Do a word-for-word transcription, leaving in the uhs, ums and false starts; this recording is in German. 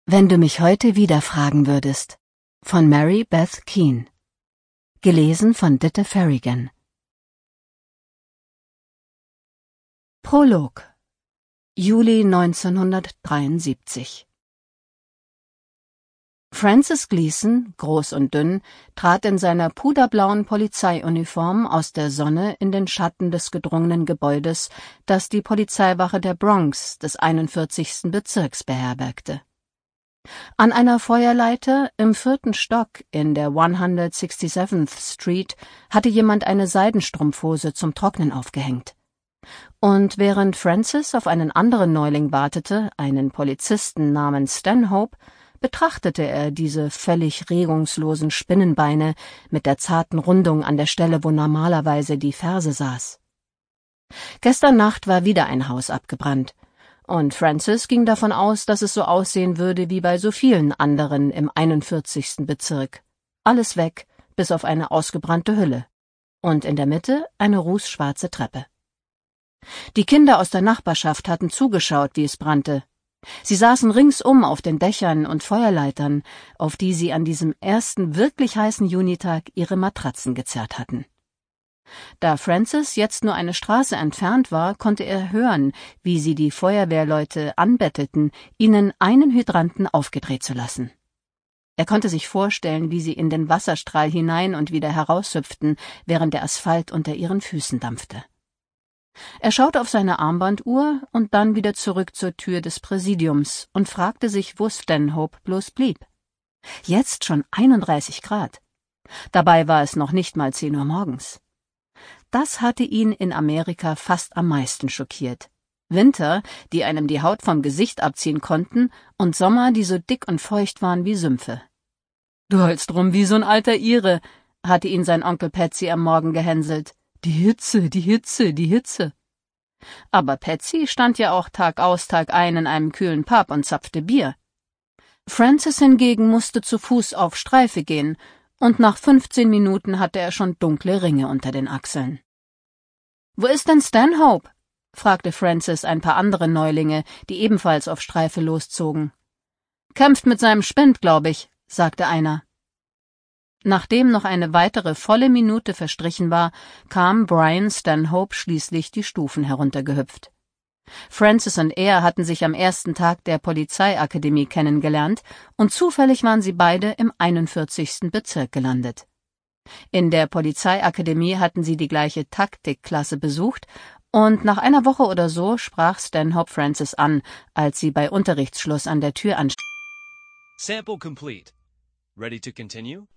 Wenn du mich heute wieder fragen würdest, von Mary Beth Keane. Gelesen von Ditte Ferrigan. Prolog. Juli neunzehnhundertdreiundsiebzig. Francis Gleason, groß und dünn, trat in seiner puderblauen Polizeiuniform aus der Sonne in den Schatten des gedrungenen Gebäudes, das die Polizeiwache der Bronx des einundvierzigsten Bezirks beherbergte. An einer Feuerleiter im vierten Stock in der hundertsiebenundsechzigste Street hatte jemand eine Seidenstrumpfhose zum Trocknen aufgehängt. Und während Francis auf einen anderen Neuling wartete, einen Polizisten namens Stanhope, betrachtete er diese völlig regungslosen Spinnenbeine mit der zarten Rundung an der Stelle, wo normalerweise die Ferse saß. Gestern Nacht war wieder ein Haus abgebrannt, und Francis ging davon aus, dass es so aussehen würde wie bei so vielen anderen im einundvierzigsten Bezirk. Alles weg, bis auf eine ausgebrannte Hülle. Und in der Mitte eine rußschwarze Treppe. Die Kinder aus der Nachbarschaft hatten zugeschaut, wie es brannte. Sie saßen ringsum auf den Dächern und Feuerleitern, auf die sie an diesem ersten wirklich heißen Junitag ihre Matratzen gezerrt hatten. Da Francis jetzt nur eine Straße entfernt war, konnte er hören, wie sie die Feuerwehrleute anbettelten, ihnen einen Hydranten aufgedreht zu lassen. Er konnte sich vorstellen, wie sie in den Wasserstrahl hinein und wieder heraushüpften, während der Asphalt unter ihren Füßen dampfte. Er schaute auf seine Armbanduhr und dann wieder zurück zur Tür des Präsidiums und fragte sich, wo Stanhope bloß blieb. Jetzt schon einunddreißig Grad. Dabei war es noch nicht mal zehn Uhr morgens. Das hatte ihn in Amerika fast am meisten schockiert. Winter, die einem die Haut vom Gesicht abziehen konnten, und Sommer, die so dick und feucht waren wie Sümpfe. »Du heulst rum wie so ein alter Ire«, hatte ihn sein Onkel Patsy am Morgen gehänselt. »Die Hitze, die Hitze, die Hitze.« Aber Patsy stand ja auch Tag aus, Tag ein in einem kühlen Pub und zapfte Bier. Francis hingegen musste zu Fuß auf Streife gehen, und nach fünfzehn Minuten hatte er schon dunkle Ringe unter den Achseln. »Wo ist denn Stanhope?« fragte Francis ein paar andere Neulinge, die ebenfalls auf Streife loszogen. »Kämpft mit seinem Spind, glaube ich«, sagte einer. Nachdem noch eine weitere volle Minute verstrichen war, kam Brian Stanhope schließlich die Stufen heruntergehüpft. Francis und er hatten sich am ersten Tag der Polizeiakademie kennengelernt, und zufällig waren sie beide im einundvierzigsten Bezirk gelandet. In der Polizeiakademie hatten sie die gleiche Taktikklasse besucht, und nach einer Woche oder so sprach Stanhope Francis an, als sie bei Unterrichtsschluss an der Tür anstanden. Sample complete. Ready to continue?